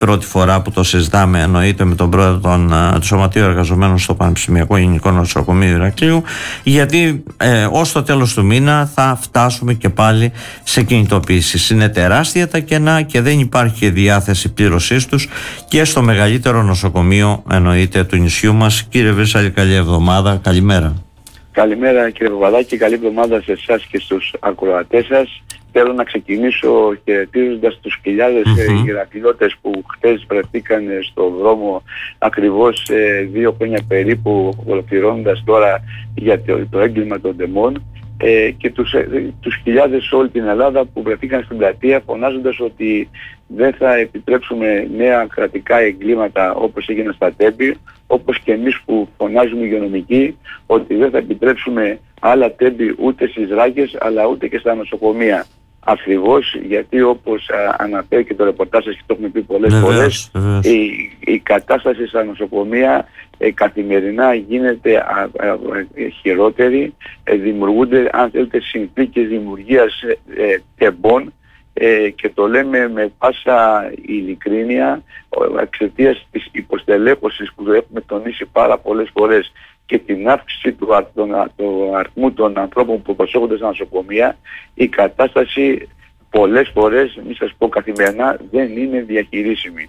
πρώτη φορά που το συζητάμε, εννοείται, με τον πρόεδρο του Σωματείου Εργαζομένων στο Πανεπιστημιακό Γενικό Νοσοκομείο Ηρακλείου, γιατί ως το τέλος του μήνα θα φτάσουμε και πάλι σε κινητοποίησεις. Είναι τεράστια τα κενά και δεν υπάρχει διάθεση πλήρωσής τους και στο μεγαλύτερο νοσοκομείο, εννοείται, του νησιού μας. Κύριε Βρύσαλη, καλή εβδομάδα, καλημέρα. Καλημέρα κύριε Παπαδάκη, καλή εβδομάδα σε εσάς και στους ακροατές σας. Θέλω να ξεκινήσω χαιρετίζοντας τους χιλιάδες Ηρακλειώτες που χτες βρεθήκαν στο δρόμο ακριβώς 2 χρόνια περίπου, ολοκληρώνοντας τώρα για το έγκλημα των ντεμών, και τους χιλιάδες σε όλη την Ελλάδα που βρεθήκαν στην πλατεία φωνάζοντας ότι δεν θα επιτρέψουμε νέα κρατικά εγκλήματα όπως έγιναν στα Τέμπη, όπως και εμείς που φωνάζουμε υγειονομικοί ότι δεν θα επιτρέψουμε άλλα Τέμπη ούτε στις Ράκες αλλά ούτε και στα νοσοκομεία. Ακριβώς γιατί, όπως αναφέρει και το ρεπορτάζ σας και το έχουμε πει πολλές φορές, η κατάσταση στα νοσοκομεία καθημερινά γίνεται χειρότερη, δημιουργούνται, αν θέλετε, συνθήκες δημιουργίας τεμπών, και το λέμε με πάσα ειλικρίνεια εξαιτίας της υποστελέχωσης που έχουμε τονίσει πάρα πολλές φορές και την αύξηση του αριθμού των ανθρώπων που προσέχονται στα νοσοκομεία. Η κατάσταση πολλές φορές, μη σας πω καθημερινά, δεν είναι διαχειρίσιμη.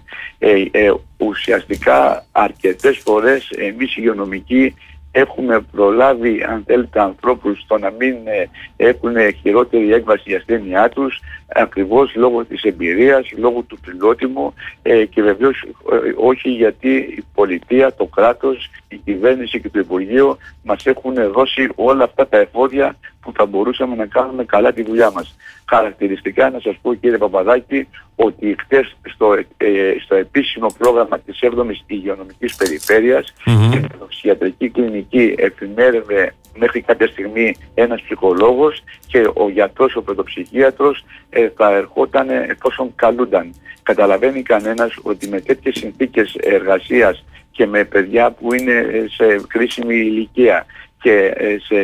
Ουσιαστικά αρκετές φορές εμείς οι υγειονομικοί έχουμε προλάβει, αν θέλετε, ανθρώπους στο να μην έχουν χειρότερη έκβαση η ασθένειά τους, ακριβώς λόγω της εμπειρίας, λόγω του φιλότιμου, και βεβαίως όχι γιατί η πολιτεία, το κράτος, η κυβέρνηση και το Υπουργείο μας έχουν δώσει όλα αυτά τα εφόδια που θα μπορούσαμε να κάνουμε καλά τη δουλειά μας. Χαρακτηριστικά να σας πω, κύριε Παπαδάκη, ότι χτες στο επίσημο πρόγραμμα της 7ης Υγειονομικής Περιφέρειας, η ψυχιατρική κλινική εφημέρευε μέχρι κάποια στιγμή ένας ψυχολόγος και ο γιατρός, ο πρωτοψυχίατρος θα ερχόταν εφόσον καλούνταν. Καταλαβαίνει κανένας ότι με τέτοιες συνθήκες εργασίας και με παιδιά που είναι σε κρίσιμη ηλικία και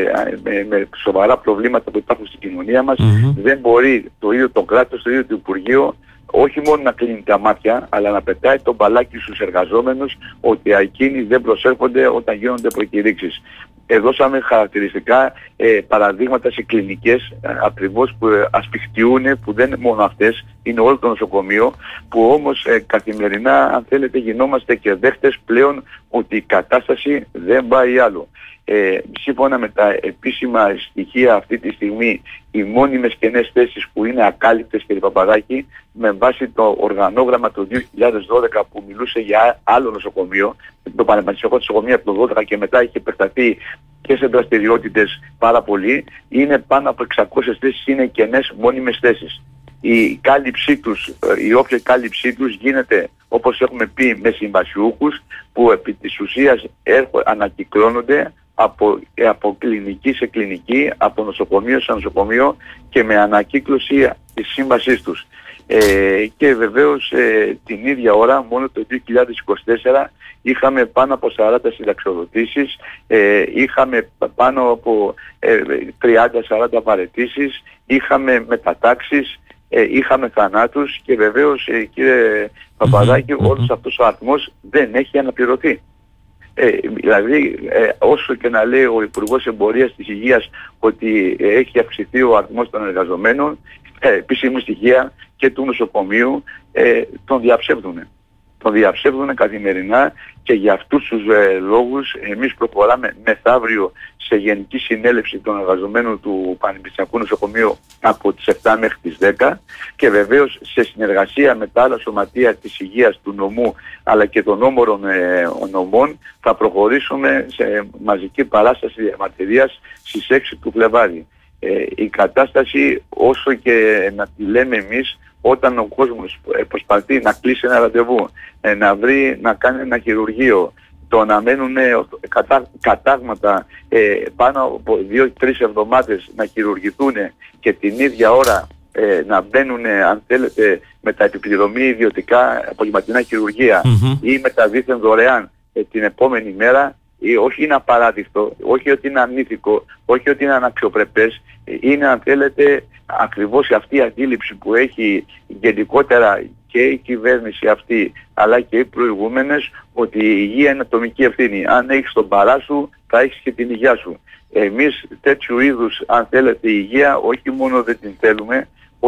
με σοβαρά προβλήματα που υπάρχουν στην κοινωνία μας, δεν μπορεί το ίδιο το κράτος, το ίδιο το Υπουργείο όχι μόνο να κλείνει τα μάτια, αλλά να πετάει το μπαλάκι στους εργαζόμενους ότι εκείνοι δεν προσέρχονται όταν γίνονται προκηρύξεις. Δώσαμε χαρακτηριστικά παραδείγματα σε κλινικές ακριβώς που ασπιχτιούν, που δεν είναι μόνο αυτές, είναι όλο το νοσοκομείο, που όμως καθημερινά, αν θέλετε, γινόμαστε και δέχτες πλέον ότι η κατάσταση δεν πάει άλλο. Σύμφωνα με τα επίσημα στοιχεία αυτή τη στιγμή, οι μόνιμες κενές θέσεις που είναι ακάλυπτες, κύριε Παπαδάκη, με βάση το οργανόγραμμα του 2012 που μιλούσε για άλλο νοσοκομείο, το Πανεπιστημιακό Νοσοκομείο από το 2012 και μετά έχει επεκταθεί και σε δραστηριότητες πάρα πολύ, είναι πάνω από 600 θέσεις, είναι κενές μόνιμες θέσεις. Η κάλυψή τους, η όποια κάλυψή τους γίνεται, όπως έχουμε πει, με συμβασιούχους που επί της ουσίας ανακυκλώνονται από κλινική σε κλινική, από νοσοκομείο σε νοσοκομείο και με ανακύκλωση της σύμβασής τους. Και βεβαίως την ίδια ώρα, μόνο το 2024, είχαμε πάνω από 40 συνταξιοδοτήσεις, είχαμε πάνω από 30-40 παραιτήσεις, είχαμε μετατάξεις, είχαμε θανάτους και βεβαίως, κύριε Παπαδάκη, όλος αυτός ο αριθμός δεν έχει αναπληρωθεί. Δηλαδή, όσο και να λέει ο Υπουργός Εμπορίας της Υγείας ότι έχει αυξηθεί ο αριθμός των εργαζομένων, επίσημη στοιχεία και του νοσοκομείου τον διαψεύδουν. Τον διαψεύδουν καθημερινά και για αυτούς τους λόγους εμείς προχωράμε μεθαύριο σε Γενική Συνέλευση των Εργαζομένων του Πανεπιστημιακού Νοσοκομείου από τις 7 μέχρι τις 10 και βεβαίως σε συνεργασία με τα άλλα σωματεία της υγείας του νομού αλλά και των όμορων νομών θα προχωρήσουμε σε μαζική παράσταση διαμαρτυρίας στις 6 του Φλεβάρι. Η κατάσταση, όσο και να τη λέμε εμείς, όταν ο κόσμος προσπαθεί να κλείσει ένα ραντεβού, να βρει, να κάνει ένα χειρουργείο, το να μένουν κατάγματα πάνω από 2-3 εβδομάδες να χειρουργηθούν και την ίδια ώρα να μπαίνουν, αν θέλετε, με τα επιπληρωμή ιδιωτικά απογευματινά χειρουργεία ή με τα δίθεν δωρεάν την επόμενη μέρα, όχι είναι απαράδεκτο, όχι ότι είναι ανήθικο, όχι ότι είναι αναξιοπρεπές, είναι, αν θέλετε, ακριβώς αυτή η αντίληψη που έχει γενικότερα και η κυβέρνηση αυτή αλλά και οι προηγούμενες ότι η υγεία είναι ατομική ευθύνη. Αν έχεις τον παρά σου, θα έχεις και την υγεία σου. Εμείς τέτοιου είδους, αν θέλετε, υγεία όχι μόνο δεν την θέλουμε,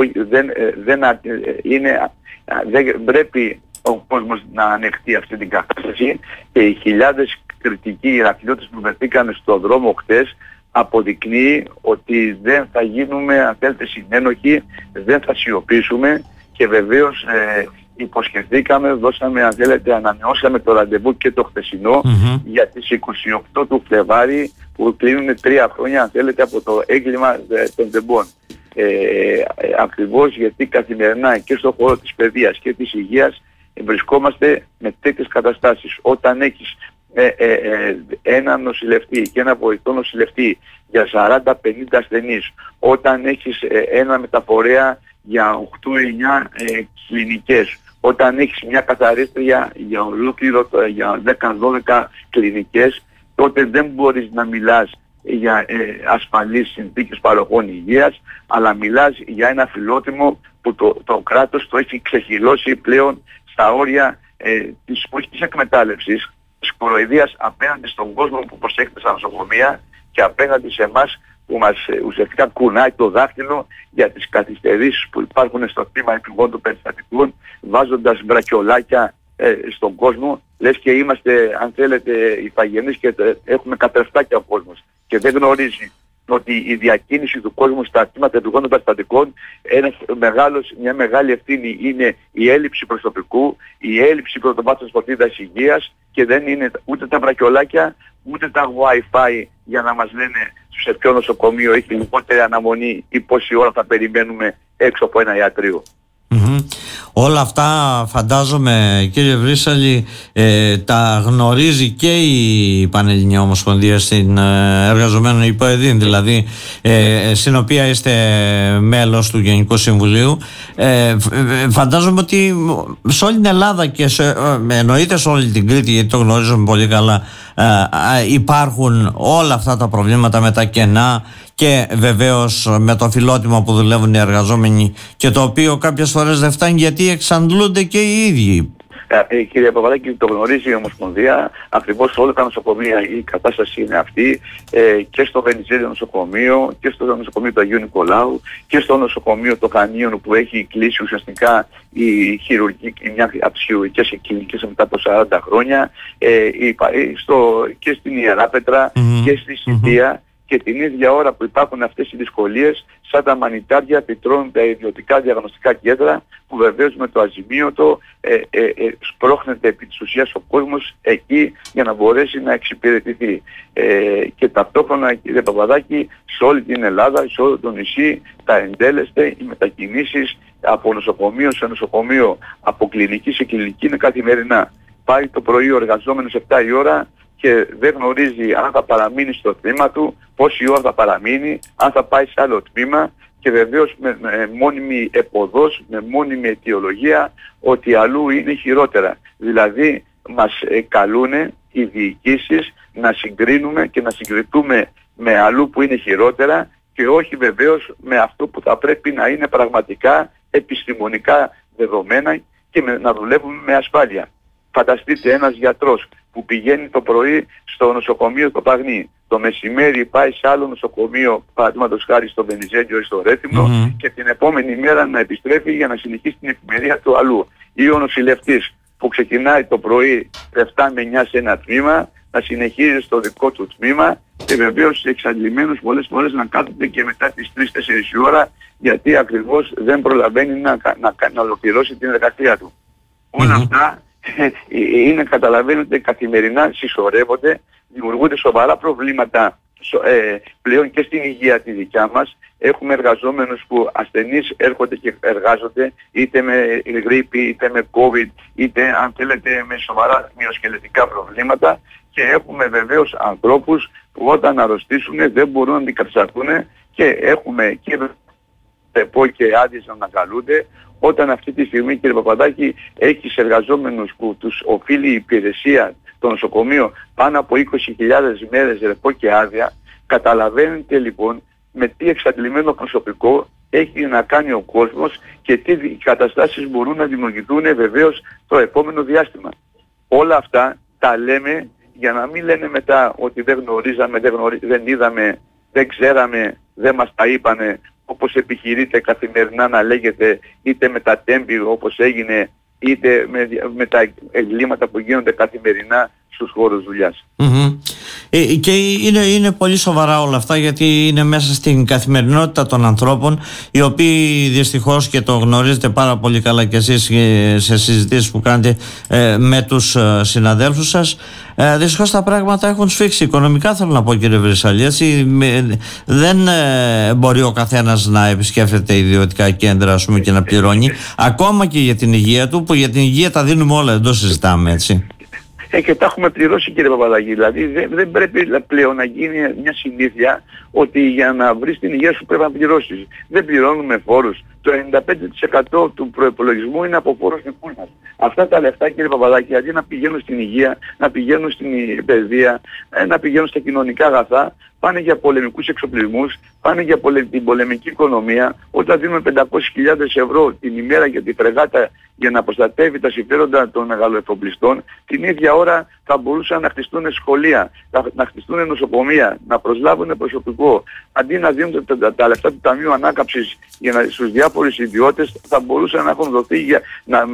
δεν πρέπει ο κόσμος να ανεχτεί αυτή την κατάσταση, και οι χιλιάδες κριτικοί Ηρακλειώτες που βρεθήκαν στον δρόμο χτες αποδεικνύει ότι δεν θα γίνουμε, αν θέλετε, συνένοχοι, δεν θα σιωπήσουμε, και βεβαίως υποσχεθήκαμε, δώσαμε, αν θέλετε, ανανεώσαμε το ραντεβού και το χθεσινό για τις 28 του Φλεβάρι, που κλείνουν 3 χρόνια, αν θέλετε, από το έγκλημα των τεμπών. Ακριβώς γιατί καθημερινά και στον χώρο της παιδείας και της υγείας βρισκόμαστε με τέτοιες καταστάσεις. Όταν έχεις ένα νοσηλευτή και ένα βοηθό νοσηλευτή για 40-50 ασθενείς, όταν έχεις ένα μεταφορέα για 8-9 κλινικές, όταν έχεις μια καθαρίστρια για ολόκληρο για 10-12 κλινικές, τότε δεν μπορείς να μιλάς για ασφαλείς συνθήκες παροχών υγείας, αλλά μιλάς για ένα φιλότιμο που το κράτος το έχει ξεχυλώσει πλέον στα όρια της εκμετάλλευσης, της κοροϊδίας απέναντι στον κόσμο που προσέχεται στα νοσοκομεία και απέναντι σε εμάς που μας ουσιαστικά κουνάει το δάχτυλο για τις καθυστερήσεις που υπάρχουν στο τμήμα επιγόντων περιστατικών, βάζοντας μπρακιολάκια στον κόσμο, λες και είμαστε, αν θέλετε, ηθαγενείς και έχουμε κατρεφτάκια ο κόσμος, και δεν γνωρίζει ότι η διακίνηση του κόσμου στα τμήματα επιγόντων περιστατικών, μια μεγάλη ευθύνη είναι η έλλειψη προσωπικού, η έλλειψη πρωτοβάθμιας φροντίδας υγείας, και δεν είναι ούτε τα βρακιολάκια ούτε τα Wi-Fi για να μας λένε σε ποιο νοσοκομείο έχει λιγότερη αναμονή ή πόση ώρα θα περιμένουμε έξω από ένα ιατρείο. Όλα αυτά φαντάζομαι, κύριε Βρύσσαλη, τα γνωρίζει και η Πανελληνία Ομοσπονδία στην εργαζομένων υποεδίν, δηλαδή στην οποία είστε μέλος του Γενικού Συμβουλίου. Φαντάζομαι ότι σε όλη την Ελλάδα και εννοείται σε όλη την Κρήτη, γιατί το γνωρίζουμε πολύ καλά, υπάρχουν όλα αυτά τα προβλήματα με τα κενά και βεβαίως με το φιλότιμο που δουλεύουν οι εργαζόμενοι, και το οποίο κάποιες φορές δεν φτάνει γιατί εξαντλούνται και οι ίδιοι. Κύριε Παπαδάκη, το γνωρίζει η Ομοσπονδία. Ακριβώς όλα τα νοσοκομεία η κατάσταση είναι αυτή, και στο Βενιζέλιο νοσοκομείο και στο νοσοκομείο του Αγίου Νικολάου και στο νοσοκομείο των Χανίων που έχει κλείσει ουσιαστικά μια από τις χειρουργικές κλινικές μετά από 40 χρόνια, και στην Ιεράπετρα και στη Σιτία. Και την ίδια ώρα που υπάρχουν αυτές οι δυσκολίες, σαν τα μανιτάρια φυτρώνουν τα ιδιωτικά διαγνωστικά κέντρα, που βεβαίως με το αζημίωτο σπρώχνεται επί της ουσίας ο κόσμος εκεί για να μπορέσει να εξυπηρετηθεί. Και ταυτόχρονα, κύριε Παπαδάκη, σε όλη την Ελλάδα, σε όλο το νησί, τα εντέλεστε οι μετακινήσεις από νοσοκομείο σε νοσοκομείο, από κλινική σε κλινική, είναι καθημερινά. Πάει το πρωί ο εργαζόμενος 7 η ώρα και δεν γνωρίζει αν θα παραμείνει στο τμήμα του, πόση ώρα θα παραμείνει, αν θα πάει σε άλλο τμήμα, και βεβαίως με μόνιμη εποδός, με μόνιμη αιτιολογία ότι αλλού είναι χειρότερα. Δηλαδή μας καλούνε οι διοικήσεις να συγκρίνουμε και να συγκριτούμε με αλλού που είναι χειρότερα, και όχι βεβαίως με αυτό που θα πρέπει να είναι πραγματικά επιστημονικά δεδομένα και να δουλεύουμε με ασφάλεια. Φανταστείτε ένας γιατρός που πηγαίνει το πρωί στο νοσοκομείο στο Παγνί, το μεσημέρι πάει σε άλλο νοσοκομείο, παραδείγματος χάρη στο Βενιζέλιο ή στο Ρέθυμνο, και την επόμενη μέρα να επιστρέφει για να συνεχίσει την εφημερία του αλλού. Ή ο νοσηλευτής που ξεκινάει το πρωί 7 με 9 σε ένα τμήμα, να συνεχίζει στο δικό του τμήμα, και βεβαίως εξαντλημένους πολλές φορές να κάθονται και μετά τις 3-4 η ώρα, γιατί ακριβώς δεν προλαβαίνει να ολοκληρώσει την εργασία του. Όλα αυτά είναι, καταλαβαίνετε, καθημερινά συσσωρεύονται, δημιουργούνται σοβαρά προβλήματα πλέον και στην υγεία τη δικιά μας. Έχουμε εργαζόμενους που ασθενείς έρχονται και εργάζονται είτε με γρίπη, είτε με COVID, είτε αν θέλετε με σοβαρά μυοσκελετικά προβλήματα, και έχουμε βεβαίως ανθρώπους που όταν αρρωστήσουν δεν μπορούν να αντικατασταθούν, και έχουμε και και άδειες να ανακαλούνται. Όταν αυτή τη στιγμή, κύριε Παπαδάκη, έχεις εργαζόμενους που τους οφείλει η υπηρεσία το νοσοκομείο πάνω από 20.000 μέρες ρεπό και άδεια, καταλαβαίνετε λοιπόν με τι εξαντλημένο προσωπικό έχει να κάνει ο κόσμος και τι καταστάσεις μπορούν να δημιουργηθούν βεβαίως το επόμενο διάστημα. Όλα αυτά τα λέμε για να μην λένε μετά ότι δεν γνωρίζαμε, δεν είδαμε, δεν ξέραμε, δεν μας τα είπανε, όπως επιχειρείται καθημερινά να λέγεται, είτε με τα τέμπη όπως έγινε, είτε με τα εγκλήματα που γίνονται καθημερινά στους χώρους δουλειάς. Και είναι πολύ σοβαρά όλα αυτά, γιατί είναι μέσα στην καθημερινότητα των ανθρώπων, οι οποίοι δυστυχώς, και το γνωρίζετε πάρα πολύ καλά και εσείς σε συζητήσεις που κάνετε με τους συναδέλφους σας, δυστυχώς τα πράγματα έχουν σφίξει οικονομικά, θέλω να πω, κύριε Βρυσαλή. Δεν μπορεί ο καθένας να επισκέφτεται ιδιωτικά κέντρα, ας πούμε, και να πληρώνει, ακόμα και για την υγεία του, που για την υγεία τα δίνουμε όλα, δεν το συζητάμε, έτσι. Και τα έχουμε πληρώσει, κύριε Παπαδάκη. Δηλαδή δεν πρέπει πλέον να γίνει μια συνήθεια ότι για να βρεις την υγεία σου πρέπει να πληρώσεις. Δεν πληρώνουμε φόρους. Το 95% του προϋπολογισμού είναι από φόρους δικούς μας. Αυτά τα λεφτά, κύριε Παπαδάκη, αντί να πηγαίνουν στην υγεία, να πηγαίνουν στην παιδεία, να πηγαίνουν στα κοινωνικά αγαθά, πάνε για πολεμικούς εξοπλισμούς, πάνε για την πολεμική οικονομία. Όταν δίνουμε 500.000 ευρώ την ημέρα για τη φρεγάτα για να προστατεύει τα συμφέροντα των μεγαλοεφοπλιστών, την ίδια ώρα θα μπορούσαν να χτιστούν σχολεία, να χτιστούν νοσοκομεία, να προσλάβουν προσωπικό. Αντί να δίνουν τα λεφτά του Ταμείου Ανάκαμψης στους διάφορους ιδιώτες, θα μπορούσαν να έχουν δοθεί για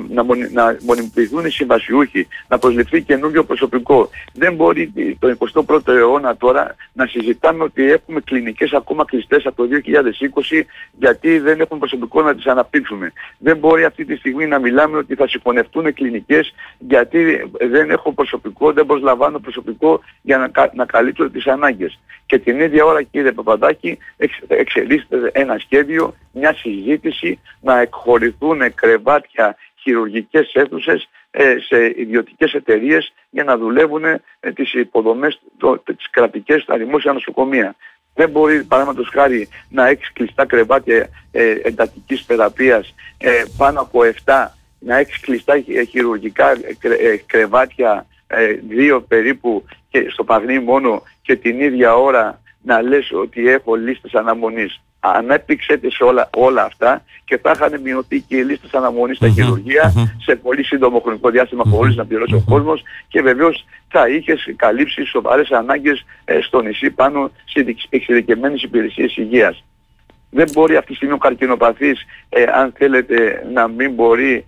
να μονιμοποιηθούν οι συμβασιούχοι, να προσληφθεί καινούργιο προσωπικό. Δεν μπορεί το 21ο αιώνα τώρα να συζητάμε ότι έχουμε κλινικές ακόμα κλειστές από το 2020 γιατί δεν έχουν προσωπικό να τις αναπτύξουμε. Δεν μπορεί αυτή τη στιγμή να μιλάμε ότι θα συγχωνευτούν κλινικές γιατί δεν έχω προσωπικό, δεν προσλαμβάνω προσωπικό για να καλύψω τις ανάγκες. Και την ίδια ώρα, κύριε Παπαδάκη, εξελίσσεται ένα σχέδιο, μια συζήτηση να εκχωρηθούν κρεβάτια, χειρουργικές αίθουσες σε ιδιωτικές εταιρείες για να δουλεύουν τις υποδομές τις κρατικές στα δημόσια νοσοκομεία. Δεν μπορεί, παραδείγματος χάρη, να έχεις κλειστά κρεβάτια εντατικής θεραπείας πάνω από 7, να έχεις κλειστά χειρουργικά κρεβάτια 2 περίπου και στο Παγνί μόνο, και την ίδια ώρα να λες ότι έχω λίστες αναμονής. Ανέπτυξετε σε όλα αυτά και θα είχαν μειωθεί και οι λίστες αναμονής στα χειρουργεία σε πολύ σύντομο χρονικό διάστημα χωρίς να πληρώσει ο κόσμος, και βεβαίως θα είχες καλύψει σοβαρές ανάγκες στο νησί πάνω σε εξειδικευμένες υπηρεσίες υγείας. Δεν μπορεί αυτή τη στιγμή ο καρκινοπαθής, αν θέλετε, να μην μπορεί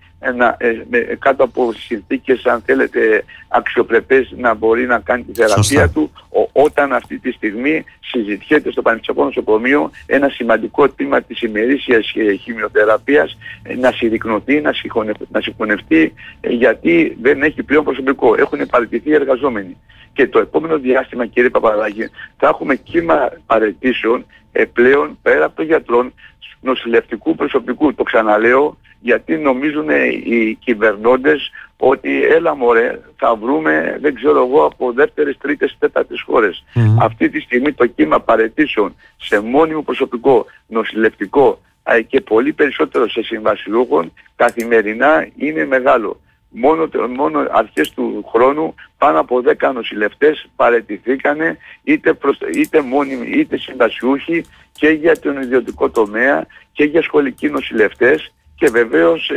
κάτω από συνθήκες, αν θέλετε, αξιοπρεπές, να μπορεί να κάνει τη θεραπεία του, όταν αυτή τη στιγμή συζητιέται στο Πανεπιστημιακό Νοσοκομείο ένα σημαντικό τμήμα της ημερήσιας χημειοθεραπείας να συρρικνωθεί, να συγχωνευτεί, γιατί δεν έχει πλέον προσωπικό. Έχουν παραιτηθεί οι εργαζόμενοι. Και το επόμενο διάστημα, κύριε Παπαδάκη, θα έχουμε κύμα παραιτήσεων πλέον πέρα από των γιατρών, νοσηλευτικού προσωπικού. Το ξαναλέω, γιατί νομίζουν οι κυβερνώντες ότι έλα μωρέ, θα βρούμε, δεν ξέρω εγώ, από δεύτερες, τρίτες, τέταρτες χώρες. Αυτή τη στιγμή το κύμα παραιτήσεων σε μόνιμο προσωπικό, νοσηλευτικό και πολύ περισσότερο σε συμβασιούχων καθημερινά είναι μεγάλο. Μόνο αρχές του χρόνου πάνω από 10 νοσηλευτές παραιτηθήκανε, είτε μόνιμοι είτε συμβασιούχοι, και για τον ιδιωτικό τομέα και για σχολικοί νοσηλευτές, και βεβαίως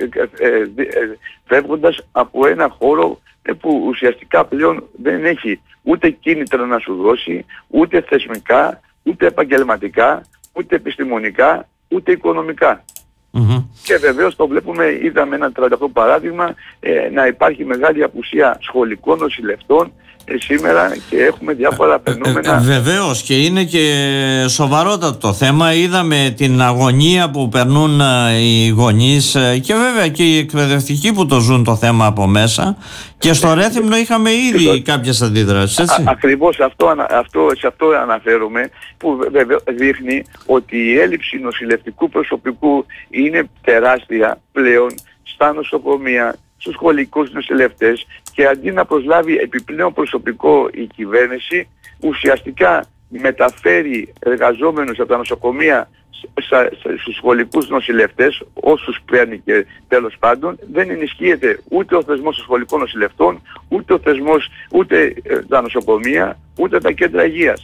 φεύγοντας από ένα χώρο που ουσιαστικά πλέον δεν έχει ούτε κίνητρα να σου δώσει, ούτε θεσμικά, ούτε επαγγελματικά, ούτε επιστημονικά, ούτε οικονομικά. Και βεβαίως το βλέπουμε, είδαμε ένα 38 παράδειγμα, να υπάρχει μεγάλη απουσία σχολικών νοσηλευτών σήμερα, και έχουμε διάφορα φαινόμενα. Βεβαίως, και είναι και σοβαρότατο το θέμα. Είδαμε την αγωνία που περνούν οι γονείς και βέβαια και οι εκπαιδευτικοί που το ζουν το θέμα από μέσα, και στο Ρέθυμνο είχαμε ήδη κάποιες αντιδράσεις, έτσι. Ακριβώς σε αυτό αναφέρομαι, που δείχνει ότι η έλλειψη νοσηλευτικού προσωπικού είναι τεράστια πλέον στα νοσοκομεία, στους σχολικούς νοσηλευτές, και αντί να προσλάβει επιπλέον προσωπικό η κυβέρνηση, ουσιαστικά μεταφέρει εργαζόμενους από τα νοσοκομεία στους σχολικούς νοσηλευτές, όσους παίρνει, και τέλος πάντων δεν ενισχύεται ούτε ο θεσμός των σχολικών νοσηλευτών, ούτε ο θεσμός, ούτε τα νοσοκομεία, ούτε τα κέντρα υγείας.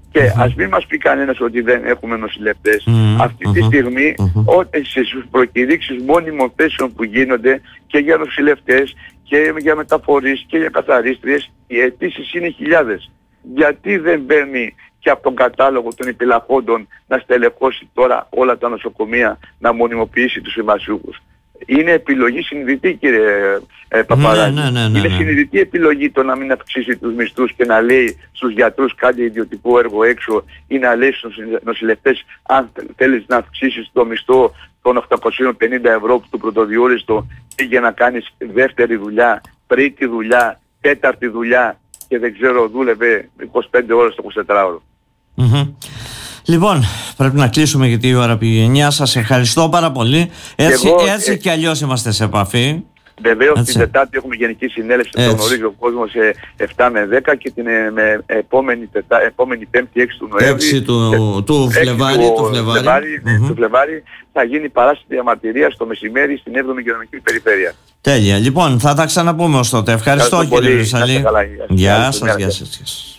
Και ας μην μας πει κανένας ότι δεν έχουμε νοσηλευτές. Αυτή τη στιγμή, στις προκηρύξεις μόνιμων θέσεων που γίνονται και για νοσηλευτές και για μεταφορείς και για καθαρίστριες, οι αιτήσεις είναι χιλιάδες. Γιατί δεν μπαίνει και από τον κατάλογο των επιλαχόντων να στελεχώσει τώρα όλα τα νοσοκομεία, να μονιμοποιήσει τους συμβασιούχους? Είναι επιλογή συνειδητή, κύριε Παπαδάκη. Ναι. Είναι συνειδητή επιλογή το να μην αυξήσει τους μισθούς και να λέει στους γιατρούς κάντε ιδιωτικό έργο έξω, ή να λέει στους νοσηλευτές αν θέλεις να αυξήσεις το μισθό των 850 ευρώ που του πρωτοδιόριστο για να κάνεις δεύτερη δουλειά, τρίτη δουλειά, τέταρτη δουλειά και δεν ξέρω, δούλευε 25 ώρες το 24ωρο. Λοιπόν, πρέπει να κλείσουμε γιατί η ώρα πήγε 9. Σας ευχαριστώ πάρα πολύ. Έτσι κι αλλιώς είμαστε σε επαφή. Βεβαίως την Τετάρτη έχουμε γενική συνέλευση, το γνωρίζει ο κόσμος, 7 με 10 και την επόμενη Πέμπτη 6 του Νοέμβρη του Φλεβάρι θα γίνει παράσταση διαμαρτυρίας το μεσημέρι στην 7η Υγειονομική Περιφέρεια. Τέλεια. Λοιπόν, θα τα ξαναπούμε ως τότε. Ευχαριστώ κύριε Βρυσαλή. Γεια σας.